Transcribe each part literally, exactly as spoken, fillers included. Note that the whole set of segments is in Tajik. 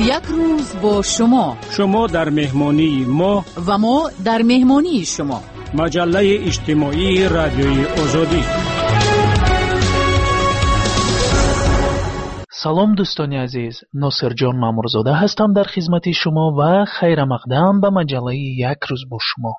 یک روز با شما. شما در مهمانی ما و ما در مهمانی شما. مجله اجتماعی رادیوی آزادی. سلام دوستان عزیز، ناصر جان مامورزاده هستم در خدمت شما و خیر مقدم به مجله یک روز با شما.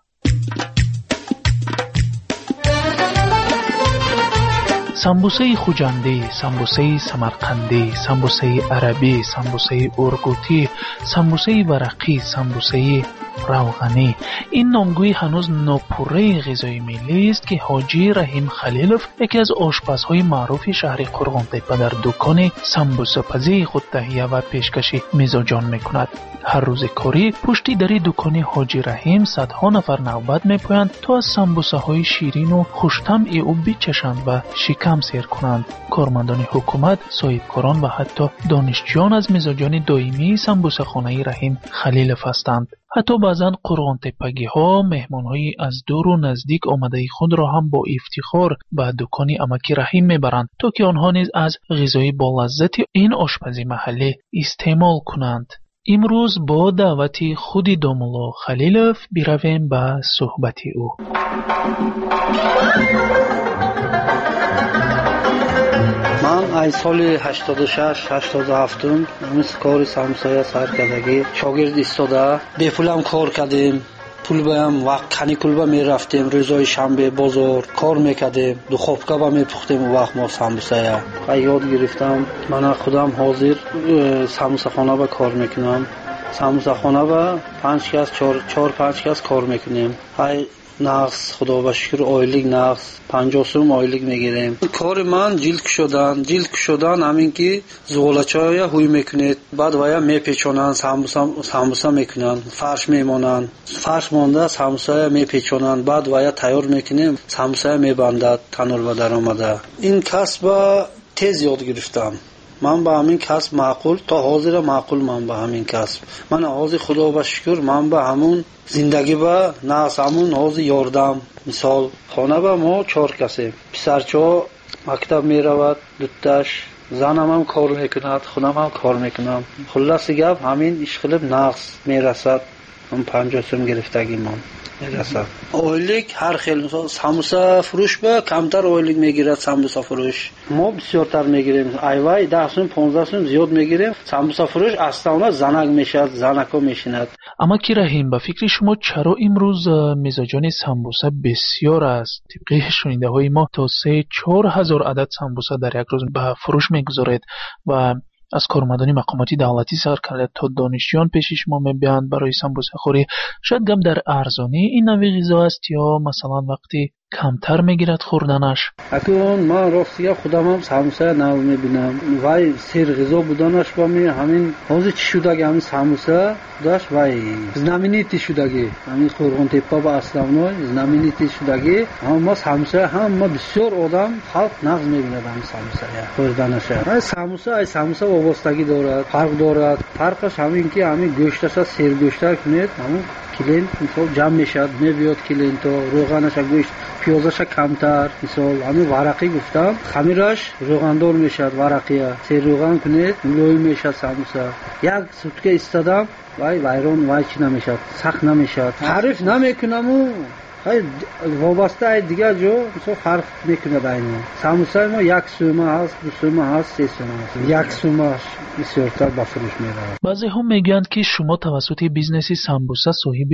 سمبوسه خوجندی، سمبوسه سمرقندی، سمبوسه عربی، سمبوسه ارگوتی، سمبوسه ورقی، سمبوسه روغنی، این نامگویی هنوز ناپوره غذای ملی است که حاجی رحیم خلیلوف، یکی از آشپزهای معروف شهر قرغن‌تپه، در دکان سمبوسه پزی خود تهیه و پیشکش میزبان میکند. هر روز کاری پشتی در دکان حاجی رحیم صدها نفر نوبت میپویند تا از سمبوسه های شیرین و خوش‌طعم او بچشند و شکم سیر کنند. کارمندان حکومت، صاحبکاران و حتی دانشجویان از میزبان دائمی سمبوسه خانه رحیم خلیلوف هستند. حتی بعضن قرغن‌تپگی ها مهمان‌های از دور و نزدیک آمده خود را هم با افتخار به دکان امکی رحیم میبرند تا که آنها نیز از غذای با لذت این آشپزی محلی استعمال کنند. امروز با دعوت خود دامولا خلیلوف برویم به صحبت او. من ای سال هشتاد و شش هشتاد و هفت مثل کار سمبوسه سرکردگی شاگرد ایستاده به پولم کار کردیم. پول بایم وقت کانیکول با می رفتیم، روزای شنبه بازار کار میکردیم، دخوفکا با می پختیم و وقت ما سمبوسه یا یاد گرفتم. من خودم حاضر سمبوسه خانه با کار میکنم. سمبوسه خانه با پنج کس چهار چهار پنج کس کار میکنیم. های نقص خدا با شکر آیلیگ نقص پنجاه سوم آیلیگ میگیریم. کار من جلد شدن جلد شدن همین که زغالچای هوی میکنید، بعد ویا میپیچونن، سمبوسه سمبوسه میکنن، فرش میمونن، فرش مونده سمبوسه میپیچونن، بعد ویا تیار میکنیم، سمبوسه میبندد تنور با در آمده. این کسب تیز یاد گرفتم. من با همین کسب معقول تا حاضر معقول من با همین کسب من حاضر خدا با شکر من با همون زندگی با ناس همون حاضر یاردم. مثال خانه با ما چهار کسی، پسرچا مکتب میرود، دوتاش زنم هم کار میکند، خودم هم کار میکنم. خلاص گپ همین اشغال نقص میرسد. من پنجاه سوم گرفتگی من میرسد. آیلیک هر خیلی مثلا سمبوسه فروش با کمتر آیلیک میگیرد. سمبوسه فروش ما بسیارتر میگیریم، ایوای ده سوم پانزده سوم زیاد میگیریم. سمبوسه فروش اصلا زنک میشد، زنکا میشیند. اما کی رحیم، به فکر شما چرا امروز میزبان سمبوسه بسیار است؟ طبق شنیده های ما تا سه چهار هزار عدد سمبوسه در یک روز به فروش میگذارید و از کارمندان مقامات دولتی سر کرده تا دانشجویان پیشش ما میبیند برای سمبوسه خوری. شاید گم در ارزانی این نوع غذا است یا مثلا وقتی کمتر میگیرد خوردنش؟ اکنون من راستی خودم هم سمبوسه نو میبینم. وای سیر غذا بودنش با می همین حاضر چی شدگی همین سمبوسه داشت وای znamenity شدگی همین قرغن‌تپه با اصلانوی znamenity شدگی. اما سمبوسه هم ما بسیار آدم خلق نقض میبیند همین سمبوسه خوردنش. ای سمبوسه ای سمبوسه وابستگی دارد، فرق دارد. فرقش همین که همین گوشتش سیر گوشتر کنید همون کلین مثلا جمع میشد، میبیاد کلین تا روغنش گوشت پیازش کمتر. مثلا همین ورقی گفتم خمیرش روغندار میشد، ورقیه سه روغن کنید ملوی میشد سمبوسه. یک سوتکه استادم وای وایرون وای چی نمیشد، سخت نمیشد. تعریف نمیکنم و های وابسته های دیگه جو مثلا فرق میکنه بین سمبوسه ما یک سومه هست، دو سومه هست، سه سومه هست. یک سومه بسیارتر به فروش میره. بعضی هم میگویند که شما توسط بیزنس سمبوسه صاحب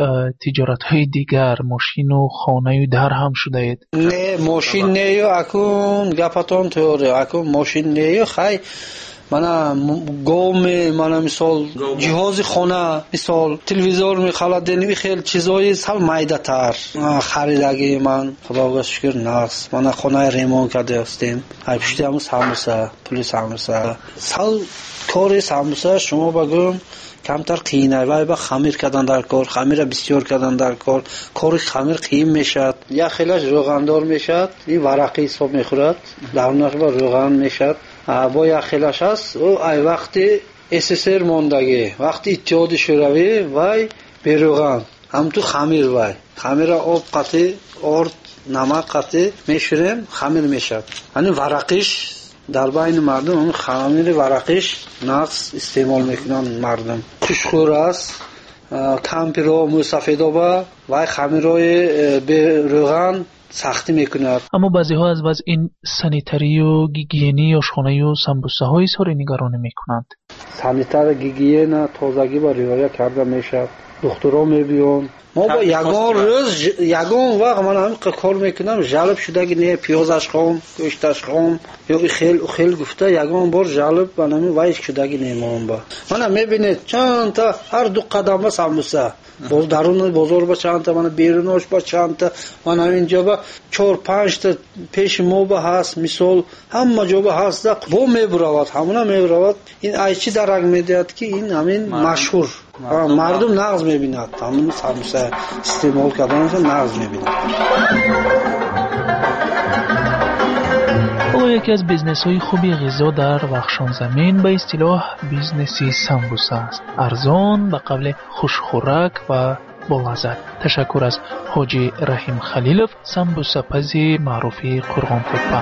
تجارت های دیگر، ماشین و خانه و در هم شده اید. نه ماشین نه، اکون گپتون توره، اکون ماشین نه. خیلی من گام من مثال جهاز خانه، مثال تلویزیون میخواد، خیلی چیزای سال مایده تر خریدگی من خدا را شکر نقص. من خانه ریمون کرده هستیم. ای پشتی هم سمبوسه پول سمبوسه سال کار سمبوسه شما بگم کمتر قینه وای با خمیر کردن در کار، خمیر بسیار کردن در کار، کار خمیر قیم میشد. یا خیلیش روغندار میشد، این ورقی حساب میخورد، درونش با روغن میشد. با یا خیلیش هست او ای وقتی اس اس ار موندگی، وقتی اتحاد شوروی وای به روغن هم تو خمیر وای خمیر آب قطعی آرد نمک قطعی میشوریم خمیر میشد. یعنی ورقیش дар байни мардум ҳамин хамири варақиш нағз истеъмол мекунанд. мардум хушхӯр аст, кампиро мусафедоба вай хамирои берӯған сахтӣ мекунад. аммо баъзеҳо аз вазъи санитарию гигиении ошхонаю самбусаҳо изҳори нигаронӣ мекунанд. санитара гигиена тозагӣ ба риоя карда мешавад. духтуро мебиён. мо ба ягон рӯз ягон вақт ман ҳамин кор мекунам, жалб шудаги не пиёзаш хом, гӯшташ хом ё ихел ухел гуфта ягон бор жалб ба намин вай шудаги немон ба. Мана мебинед чанда ҳар ду қадам ба самбуса. боз даруни бозор ба чанда, мана берунош ба чанда, мана инҷо ба чор панҷ та пеши мо ба ҳаст, мисол ҳама ҷо ба ҳаст, бо мебуравад, ҳамона мебуравад. ин айчи дарак медиҳад ки ин ҳамин машҳур мардум нағз мебинад, ҳамин самбуса истеъмол карданаш нағз мебинад. ҳоло яке аз бизнесҳои хуби ғизо дар вахшонзамин ба истилоҳ бизнеси самбуса аст. арзон, ба қавле хушхӯрак ва болаззат. ташаккур аз ҳоҷи раҳим халилов, самбусапази маъруфи Қурғонтепа.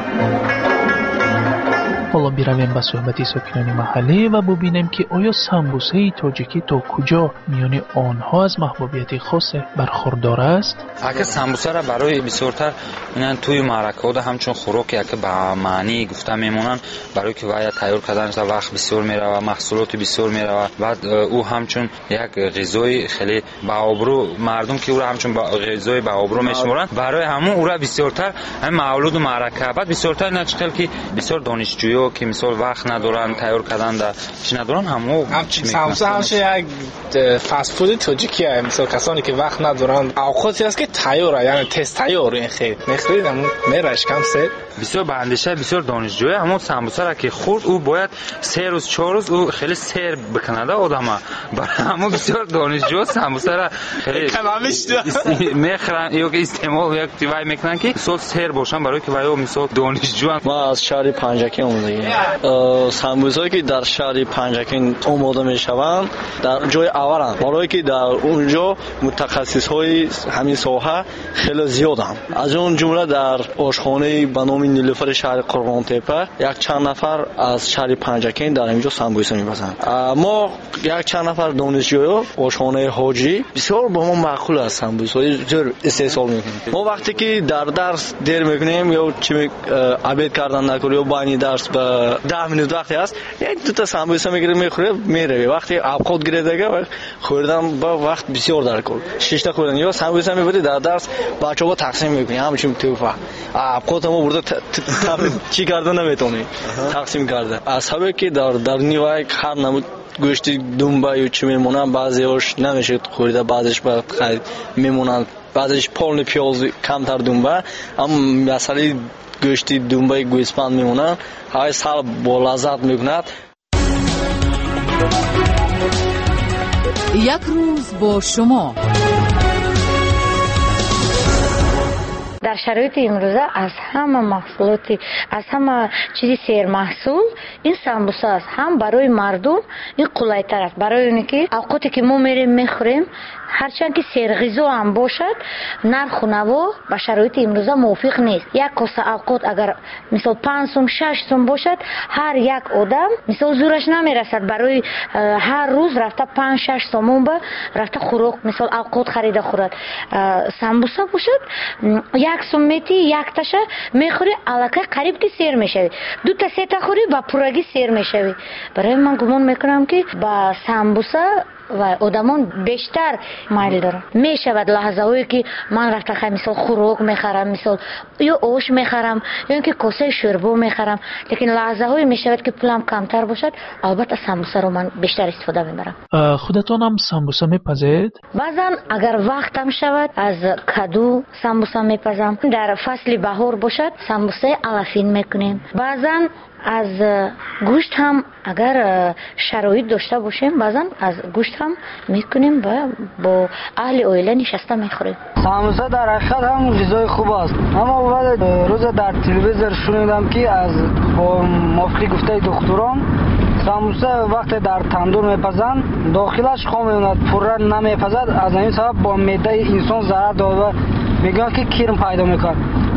ҳоло биравем ба суҳбати сокинони маҳаллӣ ва бубинем ки оё самбусаи тоҷикӣ то куҷо миёни онҳо аз маҳбубияти хосе бархурдор аст? ака самбусара барои бисёртар инан тӯи маъракаода ҳамчун хӯроке яке ба маънӣ гуфта мемонанд, барои ки вая тайёр карданаш вақт бисёр мерава, маҳсулоти бисёр мерава. баъд ӯ ҳамчун як ғизои хеле баобрӯ, мардум ки ӯра ҳамчун ғизои баобрӯ мешуморанд, барои ҳамун ӯра бисёртар ҳамин мавлуду маърака. баъд бисёртар начхел ки бисёр донишҷӯё ки мисол вақт надоранд тайёр карданда чи надоранд ҳамо самбуса ҳамчун як фастфуди тоҷикӣ аст. мисол касоне ки вақт надоранд, авқоте аст ки тайёра, яъне тез тайёр ин хел мехӯред, ҳамон мераш кам се бисёр ба андешаи бисёр донишҷӯя ҳамон самбусара ки хурд ӯ бояд се рӯз чор рӯз ӯ хеле сер бикунада одама. барои ҳамон бисёр донишҷӯ самбусара хеле мехӯранд ё ки истеъмол як вай мекунанд ки мисол сер бошанд, барои ки ваё мисол донишҷӯанд. ма аз шаҳри Панҷакин омадагӣ. самбусое ки дар шаҳри Панҷакин омода мешаванд дар ҷои авваланд, барое ки дар унҷо мутахассисҳои ҳамин соҳа хеле зиёданд. аз он ҷумла дар ошхонаи ба номи Нилуфари шаҳри Қурғонтепа як чанд нафар аз шаҳри Панҷакин дар инҷо самбуса мебазанд. мо як чанд нафар донишҷӯё ошхонаи ҳоҷӣ бисёр ба мо маъқул аст, самбусаи зӯр истеҳсол мекунем. мо вақте ки дар дарс дер мекунем ё чи абед кардан накунем ё байни дарс ба даҳ минут вақте аст, як дута самбуса мегирем мехӯрем меравем. вақте авқот гиредага хӯрдан ба вақт бисёр дар кор шишта хӯрдан ё самбуса мебарӣ дар дарс бачаҳо тақсим мекунем ҳамчун тӯфа. авқотамо бурда чӣ карда наметавонем тақсим карда. аз сабабе ки дар даруни вай ҳар намуд гӯшти думба ё чӣ мемонанд, баъзеош намешавад хӯрида, баъзеш ба харид мемонанд, баъзеш полни пиёз камтар думба, ам масъалаи гӯшти думбаи гӯспанд мемонанд, ҳай сал бо лаззат мекунад. як рӯз бо шумо. дар шароити имрӯза аз ҳама маҳсулоти аз ҳама чизи сермаҳсул ин самбуса аст. ҳам барои мардум ин қулайтар аст, барои оне ки авқоте ки мо мерем мехӯрем, ҳарчанд ки серғизо ҳам бошад, нарху наво ба шароити имрӯза мувофиқ нест. як коса авқот агар мисол панҷ сум шаш сум бошад, ҳар як одам мисол зӯраш намерасад барои ҳар рӯз рафта панҷ шаш сомон ба рафта хӯрок мисол авқот харида хӯрад. самбуса бошад як сум мети, якташа мехӯри, аллакай қариб ки сер мешавӣ, дута сета хӯри ба пуррагӣ сер мешавӣ. барои ман гумон мекунам ки ба самбуса ва одамон бештар майл доранд. мешавад лаҳзаҳое ки ман рафта хай мисол хӯрок мехарам, мисол ё ош мехарам, ё ин ки косаи шӯрбо мехарам, лекин лаҳзаҳое мешавад ки пулам камтар бошад, албатта самбусаро ман бештар истифода мебарам. худатонам самбуса мепазед? баъзан агар вақтам шавад аз каду самбуса мепазам. дар фасли баҳор бошад самбусаи алафин мекунем. баъзан аз гӯшт ҳам агар шароит дошта бошем, баъзан аз гӯшт ҳам мекунем ва бо аҳли оила нишаста мехӯрем. самбуса дар ҳақиқат ҳам ғизои хуб аст. аммо рӯза дар телевизор шунидам ки аз бо мувофиқи гуфтаи духтурон самбуса вақте дар тандур мепазанд, дохилаш хом мемонад, пурра намепазад. аз ҳамин сабаб бо меъдаи инсон зарар дорад ва мегӯянд ки кирм пайдо мекунад.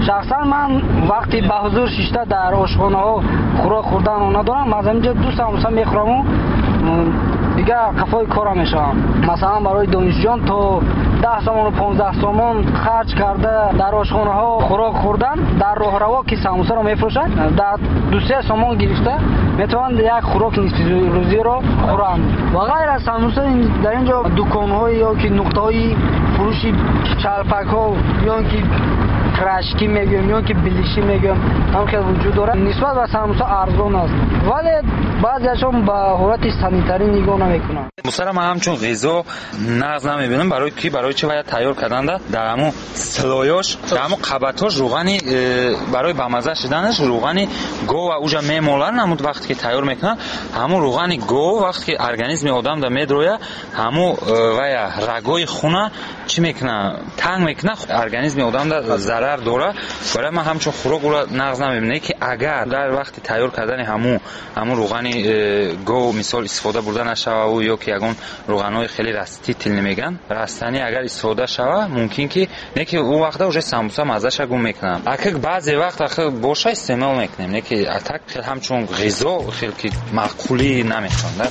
شخصا من وقتی به حضور شیشته در آشخانه ها خوراک خوردن رو ندارم، از اینجا دو ساموسه میخورم و دیگه کفای کارم میشم. مثلا برای دانشجویان تا ده سامان و پانزده سامان خرج کرده در آشخانه ها خوراک خوردن، در راه روا که ساموسه رو میفروشن در دو سه سامان گرفته میتوان یک خوراک نصف روزی رو خورند. و غیر از ساموسه در اینجا دکان های یا که نقطه های فروشی چلپک ها یا که کرشکی میگم یا که بلیشی میگم هم که وجود داره. نسبت به ساموسه ارزان است ولی بعضیشون به حالت سانیتاری نگاه نمیکنن. ساموسه را من همچون غذا نقض نمیبینم. برای کی؟ برای چه باید تیار کردن؟ در همون سلایاش، در همون قبطاش روغنی برای بمزه شدنش روغنی گو و اوجا میمولن. همون وقتی که تیار میکنن همون روغنی گو وقتی که ارگانیسم آدم در میدروه همون و رگای خونه چی میکنه؟ تنگ میکنه، ارگانیسم آدم در ضرر داره. برای من همچون خوراک را نقض نمیبینه که اگر در وقت تیار کردن همون همون روغنی گو مثال استفاده بردن نشوه و یا که یگون روغنای خیلی رستی تیل نمیگن رستنی اگر استفاده شوه ممکن که نه که اون وقت اوج ساموسه مزهش گم میکنم. اگه بعضی وقت اخه باشه استعمال میکنیم نه که اتاک خیلی همچون غذا خیلی که معقولی نمیخوند.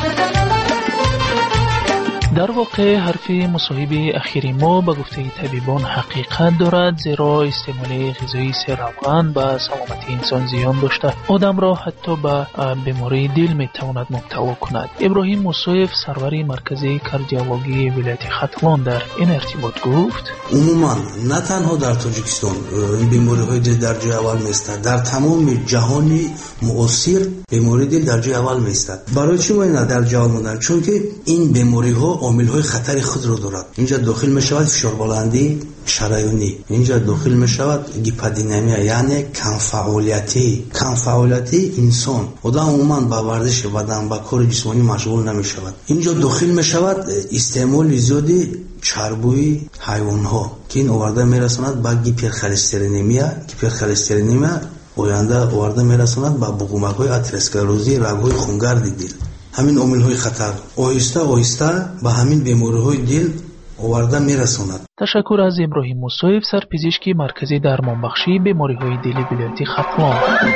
در واقع حرف مصاحبه اخیری ما به گفته طبیبان حقیقت دارد، زیرا استعمال غذای سرروغن به سلامتی انسان زیان داشته، آدم را حتی به بیماری دل میتواند مبتلا کند. ابراهیم موسویف سرور مرکز کاردیولوژی ولایت ختلان در این ارتباط گفت عموما نه تنها در تاجیکستان این بیماری های دل در جای اول میستد، در تمام جهان معاصر بیماری دل در جای اول میستد. برای چی ما اینا در جهان موندن؟ چون که این بیماری ها عامل های خطر خود رو دارد. اینجا داخل می شود فشار بلندی شریانی، اینجا داخل می شود گیپادینمی یعنی کم فعالیتی. کم فعالیتی انسان آدم عموما با ورزش بدن با کار جسمانی مشغول نمی شود. اینجا داخل می شود استعمال زیادی چربی حیوان ها که این آورده می رساند به هیپرخولسترولمی. هیپرخولسترولمی آینده آورده می رساند به بقومک های اتروسکلروزی رگ‌های خونگرد دل. همین عامل های خطر آهسته آهسته به همین بیماری های دل آورده میرساند. تشکر از ابراهیم موسویف، سرپزشکی مرکزی درمانبخشی بیماری های دل ولایت ختلان.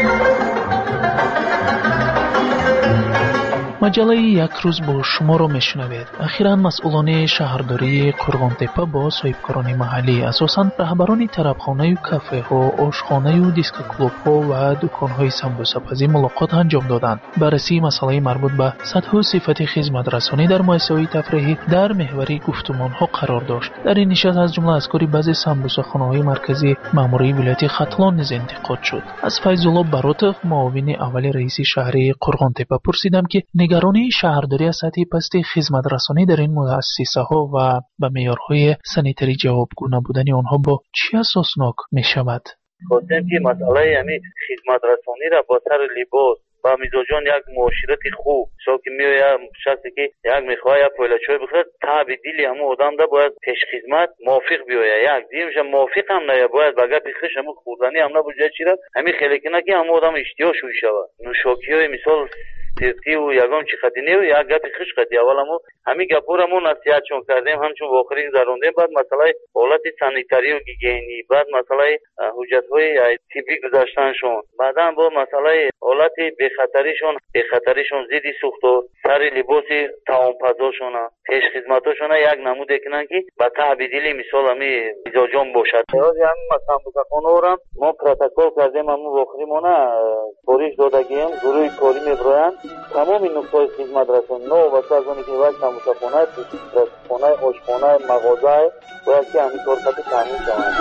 مجله یک روز با شما رو میشنوید. اخیراً مسئولان شهرداری قرغانتپه با صاحبکاران محلی اساساً رهبران طربخانه و کافه ها، آشخانه و دیسک کلوب ها و دکان های سمبوسه پزی ملاقات انجام دادند. بررسی مسئله مربوط به سطح و صفت خدمت رسانی در مؤسسه‌های تفریحی در محور گفتمان ها قرار داشت. در این نشست از جمله از کاری بعضی سمبوسه خانه های مرکزی ماموری ولایت ختلان نیز انتقاد شد. از فیض‌الله براتف معاون اول رئیس شهری قرغانتپه پرسیدم که نگرانی شهرداری از سطح پست خدمت رسانی در این مؤسسه ها و به معیارهای سانیتری جوابگو نبودن آنها با چه اساسناک می شود؟ خواستیم که مسئله یعنی خدمت رسانی را با سر لباس با میزاجان یک معاشرت خوب شو که میوه شخصی که یک میخواه یک پویلچوی بخورد تاب دیلی همو آدم ده باید پیش خدمت موافق بیوه. یک دیمش موافق هم نه باید بگه پیخش همو خوردنی هم نه بجای چی را همین خیلی که نه که همو آدم اشتیاش شوی شود. نوشاکی های مثال تزکی و یگام چی خدینه و یک گپی خش خدی اول همو همین گپور همو نصیحت چون کردیم همچون واقعی گذروندیم. بعد مسئله حالت سانیتاری و گیگینی، بعد مسئله حجت های طبی گذاشتنشون، بعدا با مسئله حالت بی خطریشون بی خطریشون زیدی سوخت و سر لباس تعام پزاشون پیش خدمتاشون یک نموده کنن که با تعبیدیلی مثال همی مزاجان باشد. از همین مثلا بسخانه ما پروتکل کردیم همو واقعی مونه بوریش دادگیم گروه کاری میبراین تمام این نقطه خدمت رسون نو واسه از اونی که وقت سموسخانه، رسخانه، آشخانه، مغازه باید که همین طور خط تامین شوند.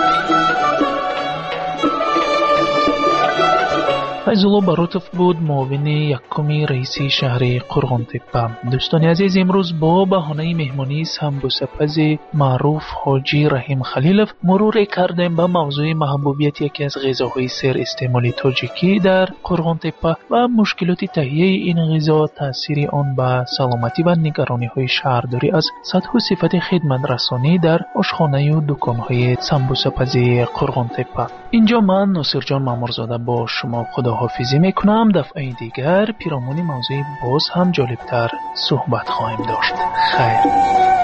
فیض‌الله براتف بود معاون یکمی رئیس شهر قرغانتپه. دوستان عزیز، امروز با بهانه مهمانی سمبوسه پز معروف حاجی رحیم خلیلوف مرور کردیم به موضوع محبوبیت یکی از غذاهای سر استعمالی تاجیکی در قرغانتپه و مشکلات تهیه این غذا، تاثیر آن به سلامتی و نگرانی های شهرداری از سطح و صفت خدمت رسانی در آشخانه و دکان های سمبوسه پز قرغانتپه. اینجا من ناصر جان مامورزاده با شما خدا حافظی میکنم. دفعه دیگر پیرامون موضوع باز هم جالبتر صحبت خواهیم داشت. خیر.